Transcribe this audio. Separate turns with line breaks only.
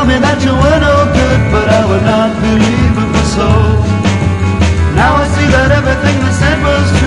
tell me that you were no good, but I would not believe it was so. Now I see that everything they said was true.